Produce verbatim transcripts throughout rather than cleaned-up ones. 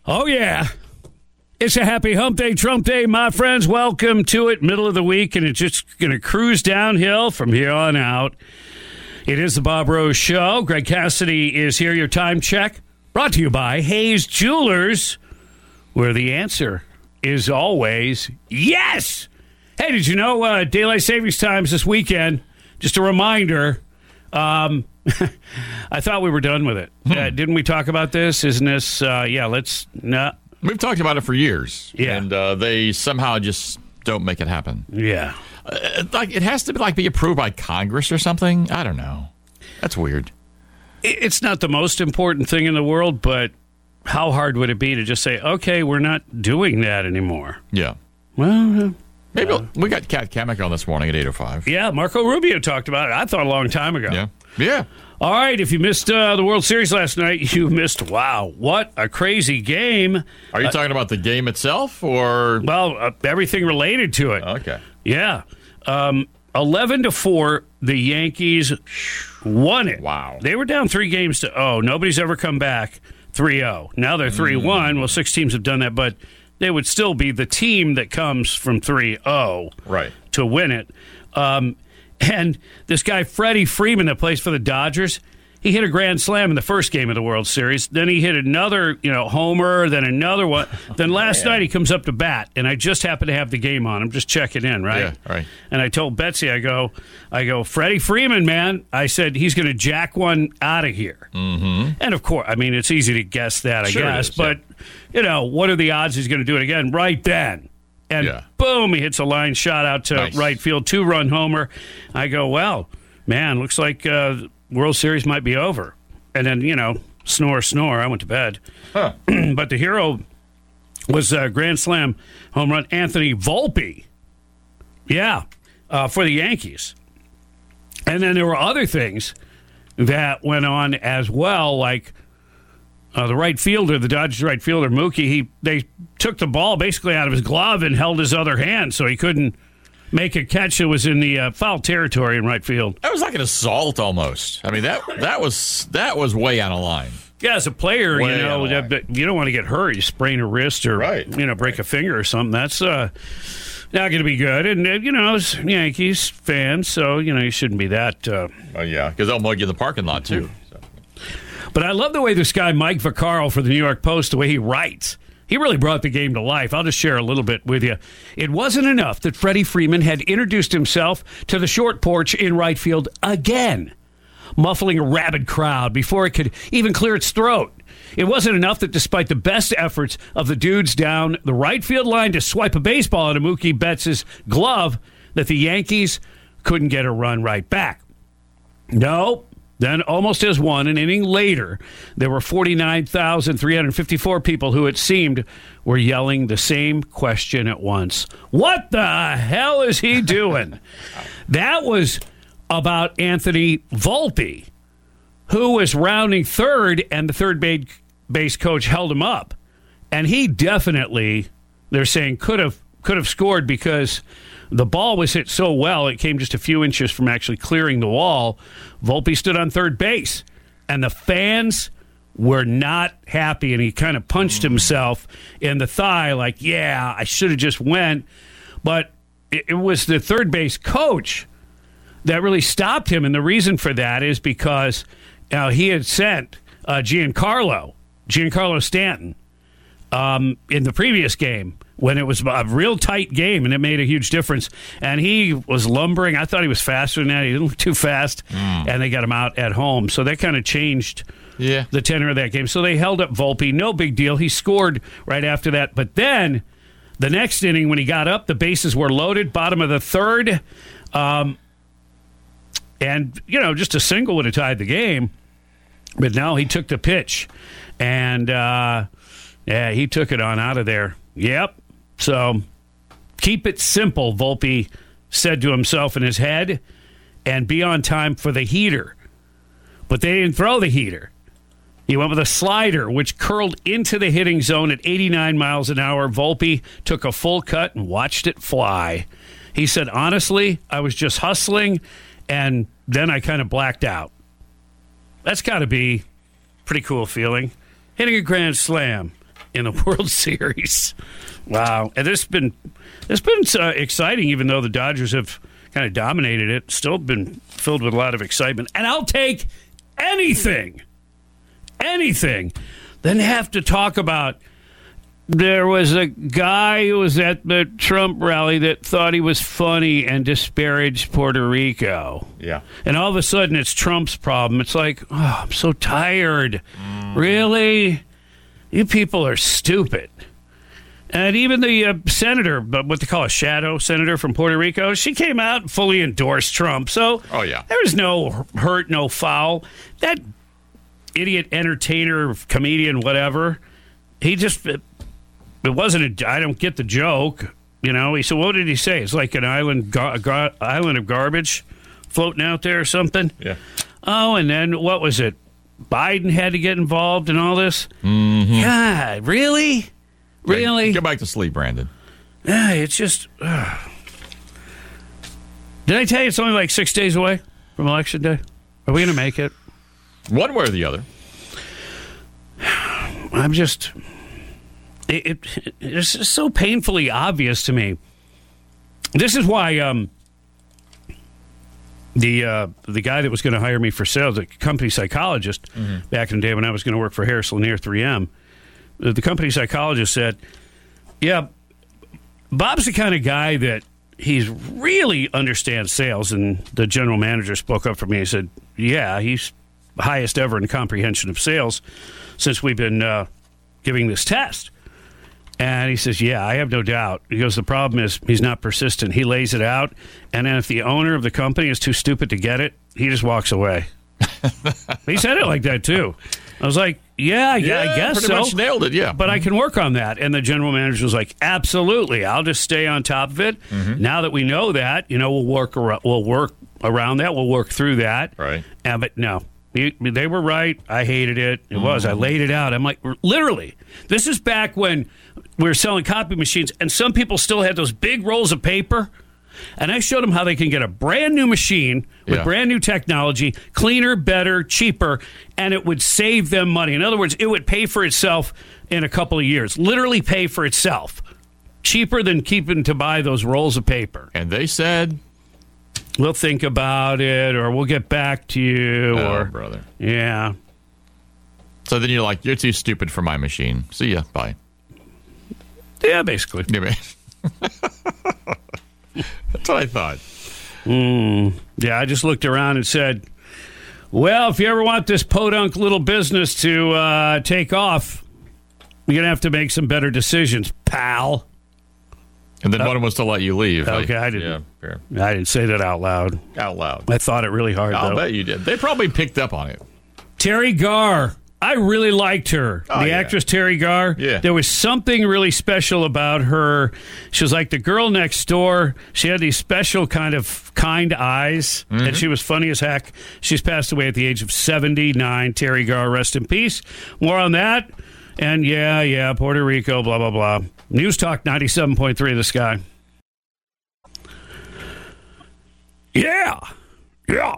Oh, yeah. It's a happy hump day, Trump day, my friends. Welcome to it, middle of the week, and it's just going to cruise downhill from here on out. It is the Bob Rose Show. Greg Cassidy is here. Your time check brought to you by Hayes Jewelers, where the answer is always yes. Hey, did you know uh, daylight savings times this weekend? Just a reminder. Um, I thought we were done with it. Hmm. Uh, didn't we talk about this? Isn't this? Uh, yeah, let's not. We've talked about it for years, yeah. and uh, they somehow just don't make it happen. Yeah, uh, like it has to be like be approved by Congress or something. I don't know. That's weird. It's not the most important thing in the world, but how hard would it be to just say, "Okay, we're not doing that anymore"? Yeah. Well, uh, maybe uh, we got Kat Kamek on this morning at eight oh five. Yeah, Marco Rubio talked about it. I thought a long time ago. Yeah. Yeah. All right, if you missed uh, the World Series last night, you missed, wow, what a crazy game. Are you uh, talking about the game itself or? Well, uh, everything related to it. Okay. Yeah. Um, eleven to four, the Yankees won it. Wow. They were down three games to oh. Nobody's ever come back three oh. Now they're three one. Mm. Well, six teams have done that, but they would still be the team that comes from three oh right. to win it. Um And this guy, Freddie Freeman, that plays for the Dodgers, he hit a grand slam in the first game of the World Series. Then he hit another, you know, homer, then another one. Then last night he comes up to bat, and I just happened to have the game on. I'm just checking in, right? Yeah, right. And I told Betsy, I go, I go, Freddie Freeman, man. I said he's going to jack one out of here. Mm-hmm. And of course, I mean, it's easy to guess that, I sure guess. Is, but, yeah. you know, what are the odds he's going to do it again right then? And yeah. boom, he hits a line shot out to nice. right field, two-run homer. I go, well, man, looks like uh, World Series might be over. And then, you know, snore, snore, I went to bed. Huh. But the hero was a grand slam home run, Anthony Volpe. Yeah, uh, for the Yankees. And then there were other things that went on as well, like Uh, the right fielder, the Dodgers right fielder, Mookie, he they took the ball basically out of his glove and held his other hand so he couldn't make a catch that was in the uh, foul territory in right field. That was like an assault almost. I mean, that that was that was way out of line. Yeah, as a player, way you know, you don't want to get hurt. You sprain a wrist or, right. you know, break right. a finger or something. That's uh, not going to be good. And, uh, you know, it's Yankees fans, so, you know, you shouldn't be that. Uh, oh, yeah, because they'll mug you in the parking lot, too. So. But I love the way this guy, Mike Vaccaro for the New York Post, the way he writes. He really brought the game to life. I'll just share a little bit with you. It wasn't enough that Freddie Freeman had introduced himself to the short porch in right field again, muffling a rabid crowd before it could even clear its throat. It wasn't enough that despite the best efforts of the dudes down the right field line to swipe a baseball out of Mookie Betts' glove, that the Yankees couldn't get a run right back. No. Then, almost as one, an inning later, there were forty-nine thousand three hundred fifty-four people who, it seemed, were yelling the same question at once. What the hell is he doing? That was about Anthony Volpe, who was rounding third, and the third base coach held him up. And he definitely, they're saying, could have could have scored because the ball was hit so well, it came just a few inches from actually clearing the wall. Volpe stood on third base, and the fans were not happy, and he kind of punched himself in the thigh like, yeah, I should have just went. But it, it was the third base coach that really stopped him, and the reason for that is because uh, he had sent uh, Giancarlo, Giancarlo Stanton, um, in the previous game, when it was a real tight game, and it made a huge difference. And he was lumbering. I thought he was faster than that. He didn't look too fast, mm. and they got him out at home. So that kind of changed yeah. the tenor of that game. So they held up Volpe. No big deal. He scored right after that. But then the next inning, when he got up, the bases were loaded, bottom of the third. Um, and, you know, just a single would have tied the game. But no, he took the pitch. And, uh, yeah, he took it on out of there. Yep. So keep it simple, Volpe said to himself in his head, and be on time for the heater. But they didn't throw the heater. He went with a slider, which curled into the hitting zone at eighty-nine miles an hour. Volpe took a full cut and watched it fly. He said, honestly, I was just hustling, and then I kind of blacked out. That's got to be a pretty cool feeling. Hitting a grand slam in the World Series. Wow. And this has been, this has been uh, exciting, even though the Dodgers have kind of dominated it. Still been filled with a lot of excitement. And I'll take anything, anything, than have to talk about there was a guy who was at the Trump rally that thought he was funny and disparaged Puerto Rico. Yeah. And all of a sudden it's Trump's problem. It's like, oh, I'm so tired. Mm. Really? You people are stupid. And even the uh, senator, what they call a shadow senator from Puerto Rico, she came out and fully endorsed Trump. So oh, yeah. there was no hurt, no foul. That idiot entertainer, comedian, whatever, he just... It, It wasn't a, I don't get the joke, you know. He said, what did he say? It's like an island gar, gar, island of garbage floating out there or something. Yeah. Oh, and then what was it? Biden had to get involved in all this? Mm-hmm. God, really? Really? Yeah, go back to sleep, Brandon. Yeah, it's just... Uh. Did I tell you it's only like six days away from Election Day? Are we going to make it? One way or the other. I'm just... It, it, it's just so painfully obvious to me. This is why um, the uh, the guy that was going to hire me for sales, the company psychologist, mm-hmm. back in the day when I was going to work for Harris Lanier three M, the, the company psychologist said, yeah, Bob's the kind of guy that he really understands sales. And the general manager spoke up for me. He said, yeah, he's highest ever in comprehension of sales since we've been uh, giving this test. And he says, yeah, I have no doubt. He goes, the problem is he's not persistent. He lays it out, and then if the owner of the company is too stupid to get it, he just walks away. He said it like that, too. I was like, yeah, yeah, yeah I guess pretty so. much nailed it, yeah. But I can work on that. And the general manager was like, absolutely. I'll just stay on top of it. Mm-hmm. Now that we know that, you know, we'll work, ar- we'll work around that. We'll work through that. Right. Uh, but no. They were right. I hated it. It mm-hmm. was. I laid it out. I'm like, literally, this is back when we were selling copy machines, and some people still had those big rolls of paper. And I showed them how they can get a brand new machine with yeah. brand new technology, cleaner, better, cheaper, and it would save them money. In other words, it would pay for itself in a couple of years. Literally pay for itself. Cheaper than keeping to buy those rolls of paper. And they said... We'll think about it, or we'll get back to you. Oh, or brother. Yeah. So then you're like, you're too stupid for my machine. See ya. Bye. Yeah, basically. Yeah, that's what I thought. Mm, yeah, I just looked around and said, well, if you ever want this podunk little business to uh, take off, you're going to have to make some better decisions, pal. And then uh, one was to let you leave. Okay, I, I didn't. Yeah, fair. I didn't say that out loud. Out loud. I thought it really hard, I'll though. bet you did. They probably picked up on it. Terry Garr. I really liked her. Oh, the yeah. actress Terry Garr. Yeah. There was something really special about her. She was like the girl next door. She had these special kind of kind eyes, mm-hmm. and she was funny as heck. She's passed away at the age of seventy-nine. Terry Garr, rest in peace. More on that. And yeah, yeah, Puerto Rico, blah, blah, blah. News Talk ninety-seven point three, The Sky. Yeah. Yeah.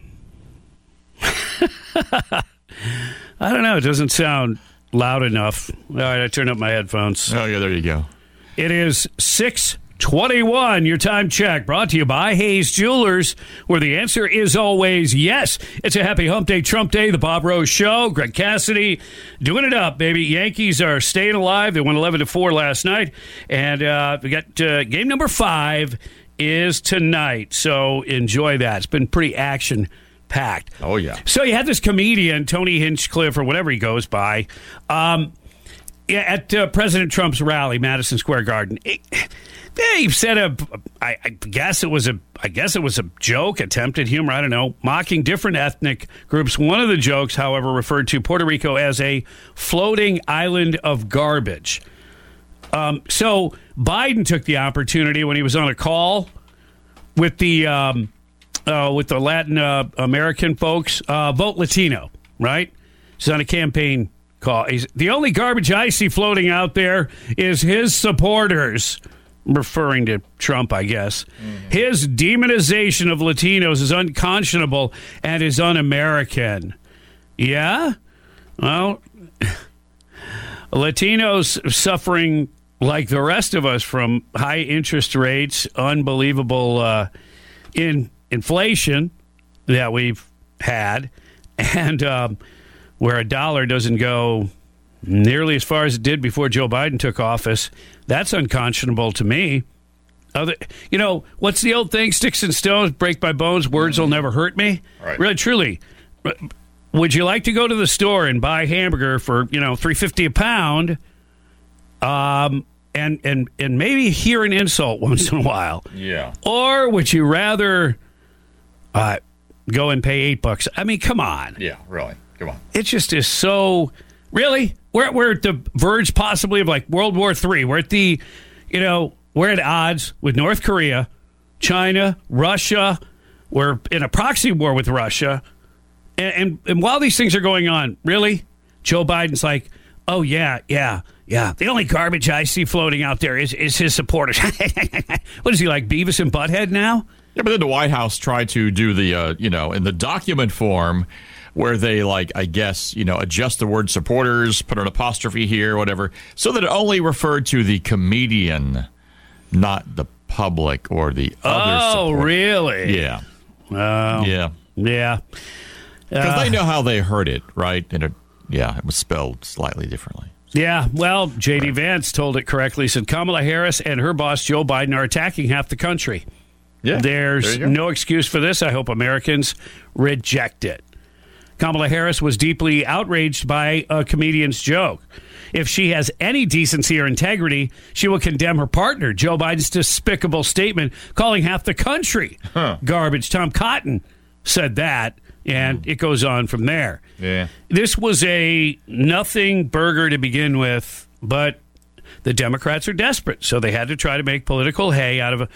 I don't know. It doesn't sound loud enough. All right, I turned up my headphones. Oh, yeah, there you go. It is six twenty-one, your time check, brought to you by Hayes Jewelers, where the answer is always yes. It's a happy hump day, Trump day, the Bob Rose Show. Greg Cassidy doing it up, baby. Yankees are staying alive. They won eleven to four last night. And uh, we got uh, game number five is tonight. So enjoy that. It's been pretty action packed. Oh, yeah. So you had this comedian, Tony Hinchcliffe, or whatever he goes by, um, at uh, President Trump's rally, Madison Square Garden. It, they said a, I, I guess it was a, I guess it was a joke, attempted humor. I don't know, mocking different ethnic groups. One of the jokes, however, referred to Puerto Rico as a floating island of garbage. Um, so Biden took the opportunity when he was on a call with the um, uh, with the Latin uh, American folks, uh, vote Latino, right? He's on a campaign call. He's, the only garbage I see floating out there is his supporters. Referring to Trump, I guess. Mm-hmm. His demonization of Latinos is unconscionable and is un-American. Yeah? Well, Latinos suffering like the rest of us from high interest rates, unbelievable uh, in inflation that we've had, and um, where a dollar doesn't go nearly as far as it did before Joe Biden took office. That's unconscionable to me. Other, you know, what's the old thing? Sticks and stones break my bones. Words will never hurt me. Right. Really, truly. Would you like to go to the store and buy a hamburger for, you know, three fifty a pound, um, and and and maybe hear an insult once in a while? Yeah. Or would you rather uh, go and pay eight bucks? I mean, come on. Yeah, really. Come on. It just is so. Really, we're we're at the verge possibly of like World War Three. We're at the, you know, we're at odds with North Korea, China, Russia. We're in a proxy war with Russia. And, and and while these things are going on, really, Joe Biden's like, oh, yeah, yeah, yeah. The only garbage I see floating out there is, is his supporters. What is he, like Beavis and Butthead now? Yeah, but then the White House tried to do the, uh, you know, in the document form where they, like, I guess, you know, adjust the word supporters, put an apostrophe here, whatever, so that it only referred to the comedian, not the public or the other Oh, support. really? Yeah. Oh, Yeah. yeah. Because Uh, they know how they heard it, right? And it, yeah, it was spelled slightly differently. Yeah, well, J D. Vance told it correctly. He said Kamala Harris and her boss, Joe Biden, are attacking half the country. Yeah. There's there you go. no excuse for this. I hope Americans reject it. Kamala Harris was deeply outraged by a comedian's joke. If she has any decency or integrity, she will condemn her partner, Joe Biden's despicable statement, calling half the country Huh. garbage. Tom Cotton said that, and it goes on from there. Yeah. This was a nothing burger to begin with, but the Democrats are desperate, so they had to try to make political hay out of a,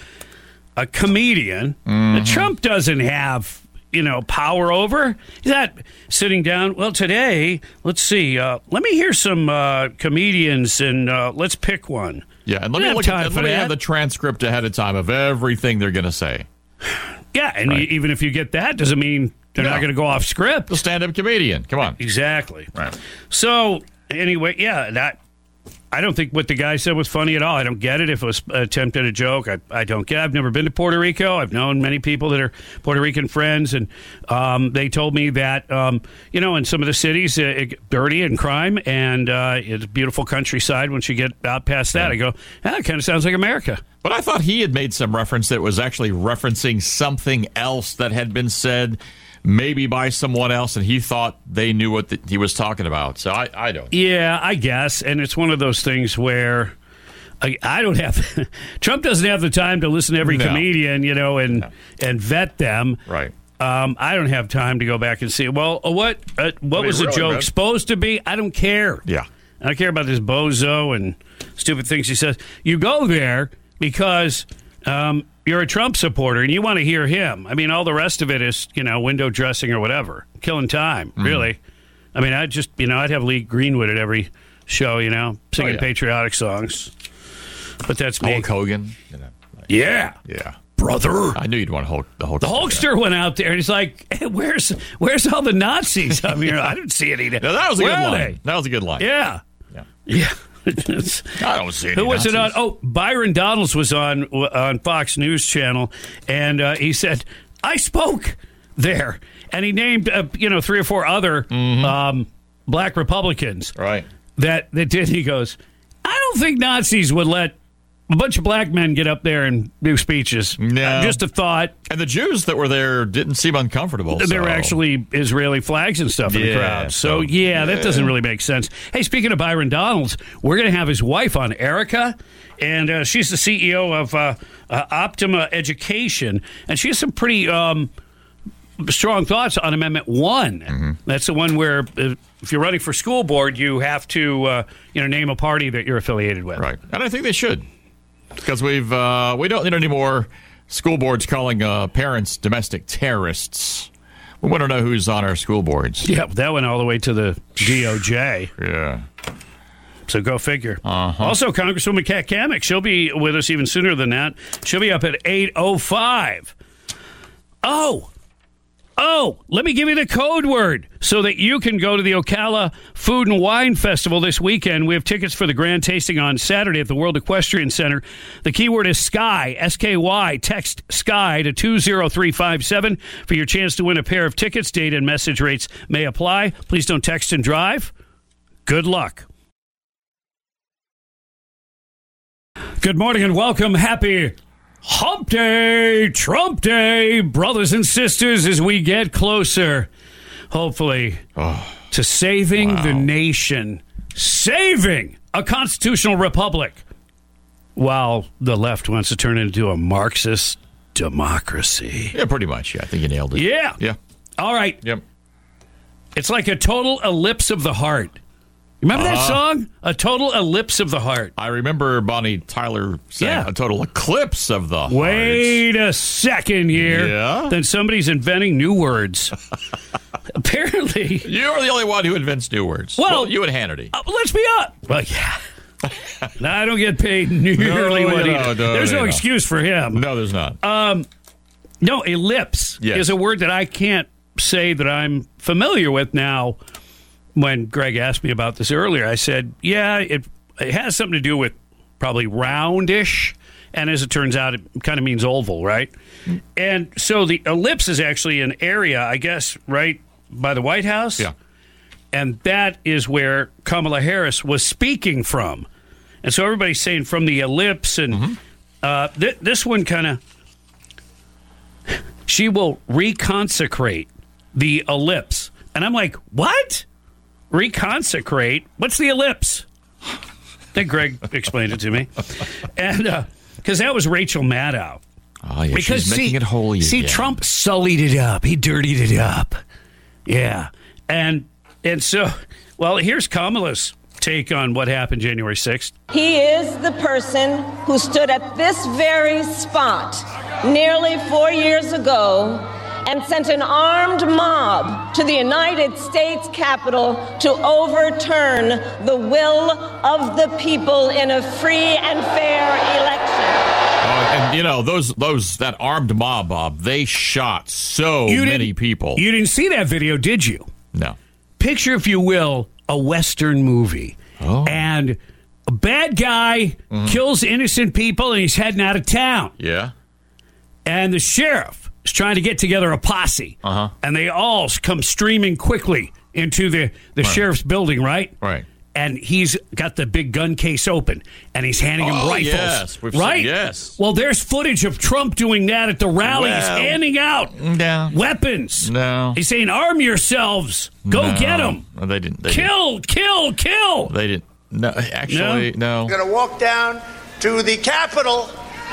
a comedian that Trump doesn't have, you know, power over. He's not sitting down. Well, today, let's see. Uh, let me hear some uh, comedians, and uh, let's pick one. Yeah, and let We me don't look have at time and for let me that. have the transcript ahead of time of everything they're going to say. Yeah, and Right. e- even if you get that, doesn't mean they're No. not going to go off script. The stand-up comedian. Come on. Exactly. Right. So anyway, yeah, that I don't think what the guy said was funny at all. I don't get it. If it was an attempt at a joke, I, I don't get it. I've never been to Puerto Rico. I've known many people that are Puerto Rican friends, and um, they told me that, um, you know, in some of the cities, uh, it gets dirty and crime, and uh, it's beautiful countryside once you get out past that. I go, ah, it kind of sounds like America. But I thought he had made some reference that was actually referencing something else that had been said maybe by someone else, and he thought they knew what the, he was talking about. So I, I don't. Yeah, I guess. And it's one of those things where I, I don't have Trump doesn't have the time to listen to every No. comedian, you know, and No. and vet them. Right. Um, I don't have time to go back and see. Well, uh, what uh, what mean, was the really, joke man. supposed to be? I don't care. Yeah. I don't care about this bozo and stupid things he says. You go there because um, you're a Trump supporter and you want to hear him. I mean, all the rest of it is, you know, window dressing or whatever, killing time. Mm-hmm. Really. I mean, I just, you know, I'd have Lee Greenwood at every show, you know, singing Oh, yeah. patriotic songs. But that's me. Hulk Hogan. You know, like, Yeah, yeah. brother. I knew you'd want Hulk. The Hulk. The Hulkster went out there and he's like, hey, "Where's where's all the Nazis?" I mean, I didn't see any. Now, that was a Where good are line. they? That was a good line. Yeah, Yeah. yeah. It's- I don't see any Who was it on? Nazis. Oh, Byron Donalds was on on Fox News Channel, and uh, he said, "I spoke there," and he named uh, you know three or four other um, black Republicans Right. that that did. He goes, "I don't think Nazis would let a bunch of black men get up there and do speeches." No. Uh, just a thought. And the Jews that were there didn't seem uncomfortable. There were so- actually Israeli flags and stuff in the Yeah, crowd. So, so- yeah, that yeah. doesn't really make sense. Hey, speaking of Byron Donalds, we're going to have his wife on, Erica, and uh, she's the C E O of uh, uh, Optima Education, and she has some pretty um, strong thoughts on Amendment one. Mm-hmm. That's the one where uh, if you're running for school board, you have to uh, you know name a party that you're affiliated with. Right. And I think they should. Because we've uh, we don't need any more school boards calling uh, parents domestic terrorists. We want to know who's on our school boards. Yeah, that went all the way to the D O J. Yeah. So go figure. Uh-huh. Also, Congresswoman Kat Kamik, she'll be with us even sooner than that. She'll be up at eight oh five. Oh, Oh, let me give you the code word so that you can go to the Ocala Food and Wine Festival this weekend. We have tickets for the grand tasting on Saturday at the World Equestrian Center. The keyword is SKY, S K Y. Text SKY to two zero three five seven for your chance to win a pair of tickets. Date and message rates may apply. Please don't text and drive. Good luck. Good morning and welcome. Happy Hump Day, Trump Day, brothers and sisters, as we get closer, hopefully, oh, to saving wow. the nation, saving a constitutional republic, while the left wants to turn it into a Marxist democracy. Yeah, pretty much. Yeah, I think you nailed it. Yeah. Yeah. All right. Yep. It's like a total ellipse of the heart. Remember that uh, song? A total ellipse of the heart. I remember Bonnie Tyler saying yeah. a total eclipse of the heart. Wait a second here. Yeah? Then somebody's inventing new words. Apparently. You're the only one who invents new words. Well, well you and Hannity. Uh, let's be up. Well, yeah. no, I don't get paid nearly no, what he no, does. No, there's no, no excuse for him. No, there's not. Um, no, ellipse yes. is a word that I can't say that I'm familiar with now. When Greg asked me about this earlier, I said, yeah, it, it has something to do with probably roundish. And as it turns out, it kind of means oval, right? Mm. And so the ellipse is actually an area, I guess, right by the White House. Yeah. And that is where Kamala Harris was speaking from. And so everybody's saying from the ellipse. And mm-hmm. uh, th- this one kind of, she will reconsecrate the ellipse. And I'm like, what? Reconsecrate? What's the ellipse? Then Greg explained it to me. And because uh, that was Rachel Maddow. Oh, yeah, because, she's making see, it holy See, again. Trump sullied it up. He dirtied it up. Yeah. And and so, well, here's Kamala's take on what happened January sixth. He is the person who stood at this very spot nearly four years ago and sent an armed mob to the United States Capitol to overturn the will of the people in a free and fair election. Uh, and, you know, those, those that armed mob, Bob, they shot so you many people. You didn't see that video, did you? No. Picture, if you will, a Western movie. Oh. And a bad guy mm-hmm. kills innocent people and he's heading out of town. Yeah. And the sheriff is trying to get together a posse. Uh-huh. And they all come streaming quickly into the, the right. sheriff's building, right? Right. And he's got the big gun case open, and he's handing him oh, rifles. Yes. We've right? Seen, yes. Well, there's footage of Trump doing that at the rallies, well, handing out no. weapons. No. He's saying, arm yourselves. Go no. get them. No, they didn't. They kill, didn't. kill, kill. They didn't. No, actually, no. no. We're going to walk down to the Capitol.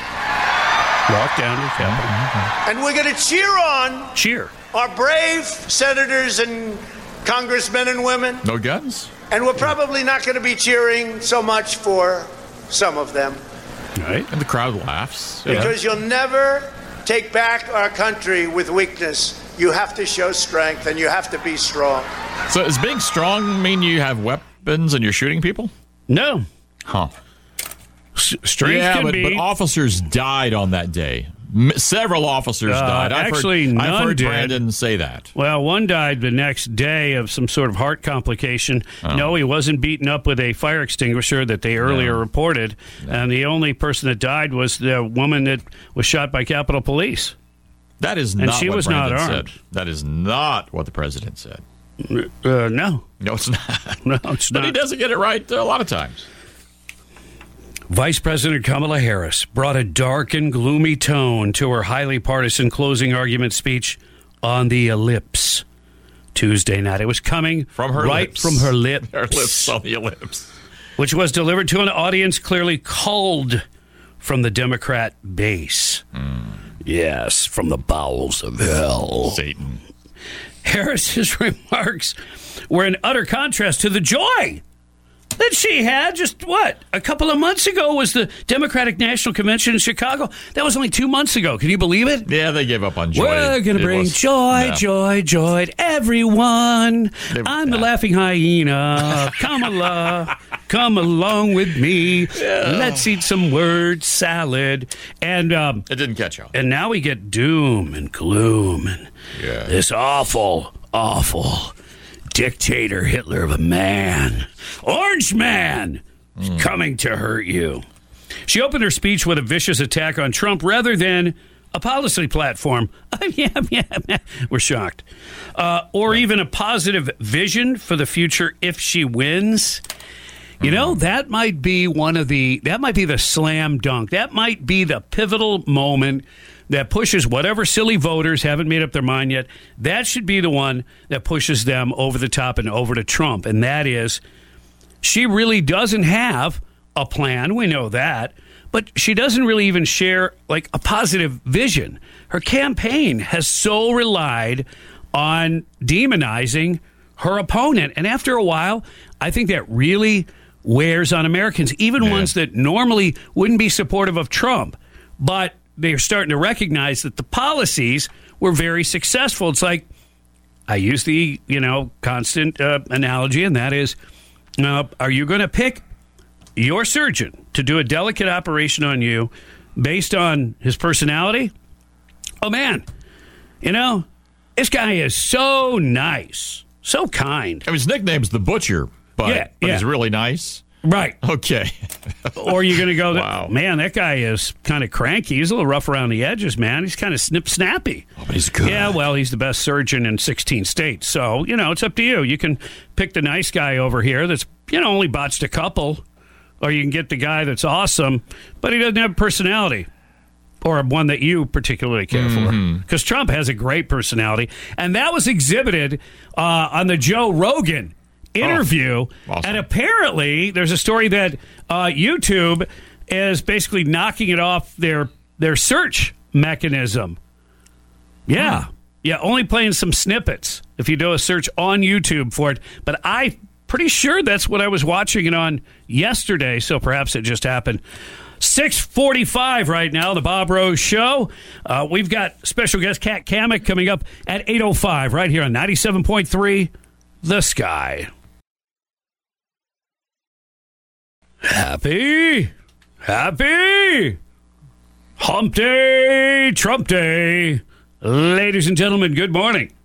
Walk down to the Capitol. Mm-hmm. And we're going to cheer on. Cheer. Our brave senators and congressmen and women. No guns? And we're probably not going to be cheering so much for some of them. Right. And the crowd laughs. Because yeah. you'll never take back our country with weakness. You have to show strength, and you have to be strong. So does being strong mean you have weapons and you're shooting people? No. Huh. S- strength yeah, can but, be. but officers died on that day. M- several officers uh, died. I've actually, heard, none I've heard did. Brandon say that. Well, one died the next day of some sort of heart complication. Oh. No, he wasn't beaten up with a fire extinguisher that they earlier no. reported. No. And the only person that died was the woman that was shot by Capitol Police. That is and not she what was Brandon not armed. said. That is not what the president said. Uh, no. No, it's not. No, it's but not. he doesn't get it right a lot of times. Vice President Kamala Harris brought a dark and gloomy tone to her highly partisan closing argument speech on the ellipse Tuesday night. It was coming from her right lips. from her lips. Her lips on the ellipse. Which was delivered to an audience clearly culled from the Democrat base. Mm. Yes, from the bowels of hell. Satan. Harris's remarks were in utter contrast to the joy that she had just, what, a couple of months ago was the Democratic National Convention in Chicago. That was only two months ago. Can you believe it? Yeah, they gave up on joy. We're going to bring was, joy, no. joy, joy to everyone. They, I'm the uh, laughing hyena. Kamala. come along with me. Yeah. Let's eat some word salad. And um, it didn't catch on. And now we get doom and gloom and yeah. this awful, awful dictator Hitler of a man. Orange Man mm. coming to hurt you. She opened her speech with a vicious attack on Trump rather than a policy platform. yeah, yeah, yeah. We're shocked. Uh, or even a positive vision for the future if she wins. You mm. know, that might be one of the, that might be the slam dunk. That might be the pivotal moment that pushes whatever silly voters haven't made up their mind yet. That should be the one that pushes them over the top and over to Trump. And that is, she really doesn't have a plan. We know that. But she doesn't really even share, like, a positive vision. Her campaign has so relied on demonizing her opponent. And after a while, I think that really wears on Americans, even yeah. ones that normally wouldn't be supportive of Trump. But they're starting to recognize that the policies were very successful. It's like, I use the, you know, constant uh, analogy, and that is, uh, are you going to pick your surgeon to do a delicate operation on you based on his personality? Oh, man, you know, this guy is so nice, so kind. I mean, his nickname's the Butcher, but, yeah, but yeah. he's really nice. Right. Okay. Or you're going to go, wow. man, that guy is kind of cranky. He's a little rough around the edges, man. He's kind of snip snappy. Oh, but he's good. Yeah, well, he's the best surgeon in sixteen states. So, you know, it's up to you. You can pick the nice guy over here that's, you know, only botched a couple. Or you can get the guy that's awesome, but he doesn't have personality. Or one that you particularly care mm-hmm. for. Because Trump has a great personality. And that was exhibited uh, on the Joe Rogan interview. Oh, awesome. And apparently there's a story that uh, YouTube is basically knocking it off their their search mechanism. Yeah. Hmm. Yeah, only playing some snippets if you do a search on YouTube for it. But I'm pretty sure that's what I was watching it on yesterday, so perhaps it just happened. six forty-five right now, the Bob Rose Show. Uh, we've got special guest Kat Kamek coming up at eight oh five right here on ninety-seven point three The Sky. Happy, happy, hump day, Trump day. Ladies and gentlemen, good morning.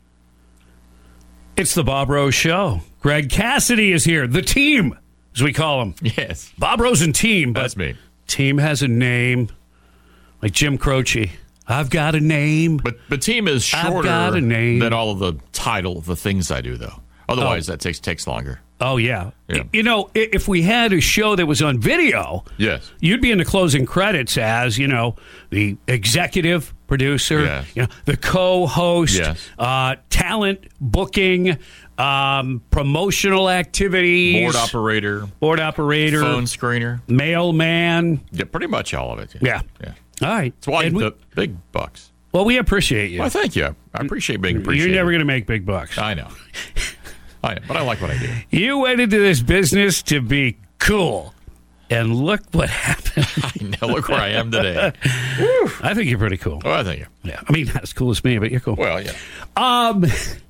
It's the Bob Rose Show. Greg Cassidy is here, the team, as we call him. Yes. Bob Rose and team. But that's me. Team has a name, like Jim Croce. I've got a name. But but team is shorter I've got a name. than all of the title of the things I do, though. Otherwise, oh. that takes takes longer. Oh, yeah. yeah. You know, if we had a show that was on video, yes, you'd be in the closing credits as, you know, the executive producer, yes. you know, the co-host, yes. uh, talent booking, um, promotional activities, board operator, board operator, phone screener, mailman. Yeah, pretty much all of it. Yeah. Yeah. yeah. All right. That's why we, the big bucks. Well, we appreciate you. Well, thank you. I appreciate being appreciated. You're never going to make big bucks. I know. I know. But I like what I do. You went into this business to be cool. And look what happened. I know. Look where I am today. I think you're pretty cool. Oh, I thank you. Yeah. I mean, not as cool as me, but you're cool. Well, yeah. Um,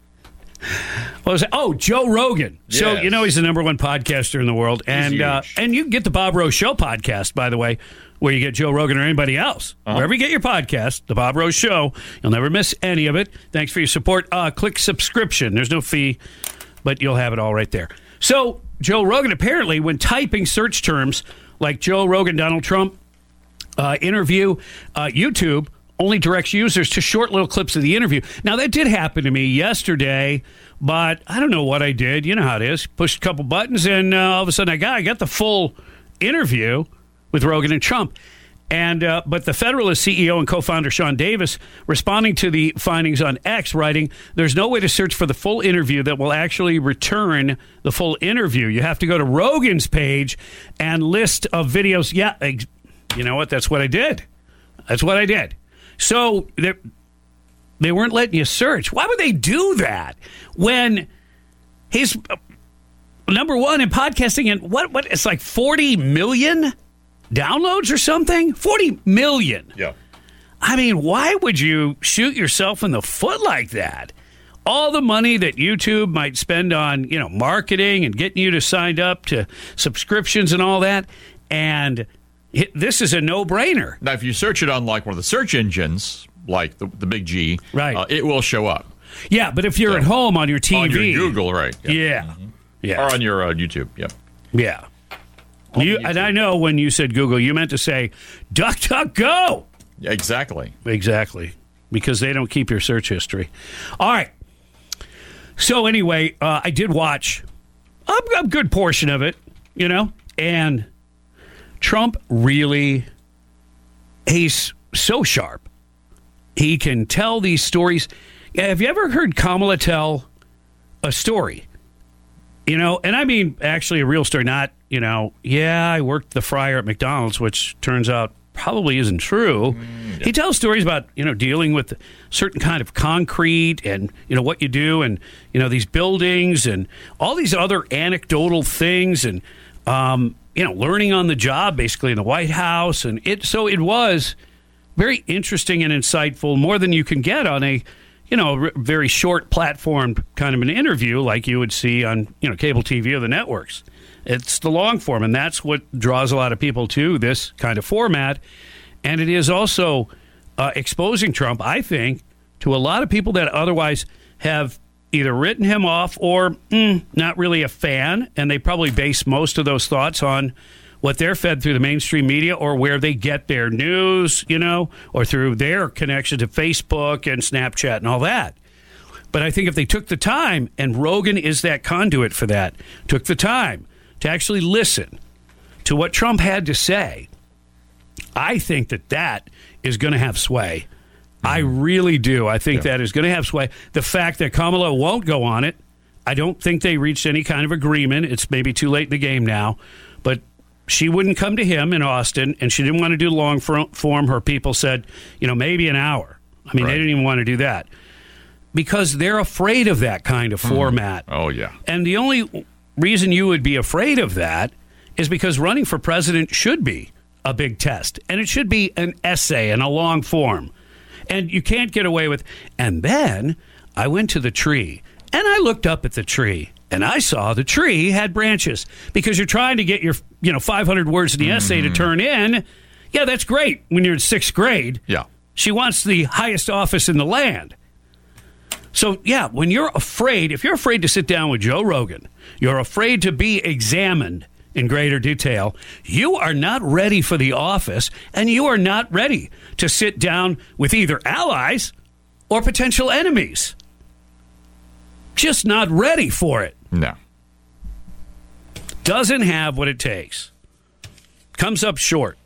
what was it? Oh, Joe Rogan. Yes. So, you know, he's the number one podcaster in the world. He's and uh, and you can get the Bob Rose Show podcast, by the way, where you get Joe Rogan or anybody else. Uh-huh. Wherever you get your podcast, the Bob Rose Show. You'll never miss any of it. Thanks for your support. Uh, click subscription. There's no fee, but you'll have it all right there. So, Joe Rogan, apparently, when typing search terms like Joe Rogan, Donald Trump, uh, interview, uh, YouTube only directs users to short little clips of the interview. Now, that did happen to me yesterday, but I don't know what I did. You know how it is. Pushed a couple buttons, and uh, all of a sudden I got, I got the full interview with Rogan and Trump. And uh, but the Federalist C E O and co-founder Sean Davis, responding to the findings on X, writing, there's no way to search for the full interview that will actually return the full interview. You have to go to Rogan's page and list of videos. Yeah, you know what? That's what I did. That's what I did. So they weren't letting you search. Why would they do that when he's number one in podcasting? And what? What? It's like forty million downloads or something? forty million. Yeah. I mean, why would you shoot yourself in the foot like that? all the money that YouTube might spend on, you know, marketing and getting you to sign up to subscriptions and all that. And it, this is a no-brainer. Now, if you search it on like one of the search engines, like the, the big G, right. uh, it will show up. Yeah, but if you're so, at home on your T V. On your Google, right. Yeah. Yeah. Mm-hmm. yeah. Or on your uh, YouTube, yep. Yeah. You, and I know when you said Google, you meant to say DuckDuckGo. Yeah, exactly. Exactly. Because they don't keep your search history. All right. So anyway, uh, I did watch a, a good portion of it, you know, and Trump really, he's so sharp. He can tell these stories. Have you ever heard Kamala tell a story? You know, and I mean, actually a real story, not, you know, yeah, I worked the fryer at McDonald's, which turns out probably isn't true. Mm, yeah. He tells stories about, you know, dealing with certain kind of concrete and, you know, what you do and, you know, these buildings and all these other anecdotal things and, um, you know, learning on the job basically in the White House. And it, so it was very interesting and insightful, more than you can get on a, you know, a very short platform kind of an interview like you would see on, you know, cable T V or the networks. It's the long form, and that's what draws a lot of people to this kind of format. And it is also uh, exposing Trump, I think, to a lot of people that otherwise have either written him off or mm, not really a fan, and they probably base most of those thoughts on what they're fed through the mainstream media or where they get their news, you know, or through their connection to Facebook and Snapchat and all that. But I think if they took the time, and Rogan is that conduit for that, took the time to actually listen to what Trump had to say, I think that that is going to have sway. Mm-hmm. I really do. I think yeah. that is going to have sway. The fact that Kamala won't go on it, I don't think they reached any kind of agreement. It's maybe too late in the game now, but she wouldn't come to him in Austin, and she didn't want to do long form. Her people said, you know, maybe an hour. I mean, right. they didn't even want to do that because they're afraid of that kind of format. Mm. Oh, yeah. And the only reason you would be afraid of that is because running for president should be a big test, and it should be an essay and a long form. And you can't get away with, and then I went to the tree, and I looked up at the tree, and I saw the tree had branches because you're trying to get your, you know, five hundred words in the mm-hmm. essay to turn in. Yeah, that's great when you're in sixth grade. Yeah. She wants the highest office in the land. So, yeah, when you're afraid, if you're afraid to sit down with Joe Rogan, you're afraid to be examined in greater detail, you are not ready for the office, and you are not ready to sit down with either allies or potential enemies. Just not ready for it. No. Doesn't have what it takes. Comes up short.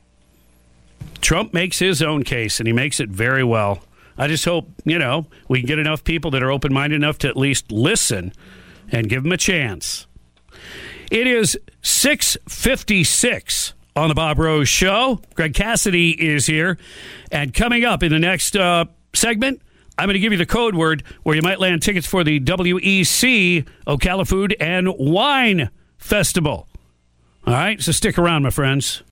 Trump makes his own case, and he makes it very well. I just hope, you know, we can get enough people that are open-minded enough to at least listen and give him a chance. It is six fifty-six on the Bob Rose Show. Greg Cassidy is here. And coming up in the next uh, segment, I'm going to give you the code word where you might land tickets for the W E C Ocala Food and Wine Festival. All right, so stick around, my friends.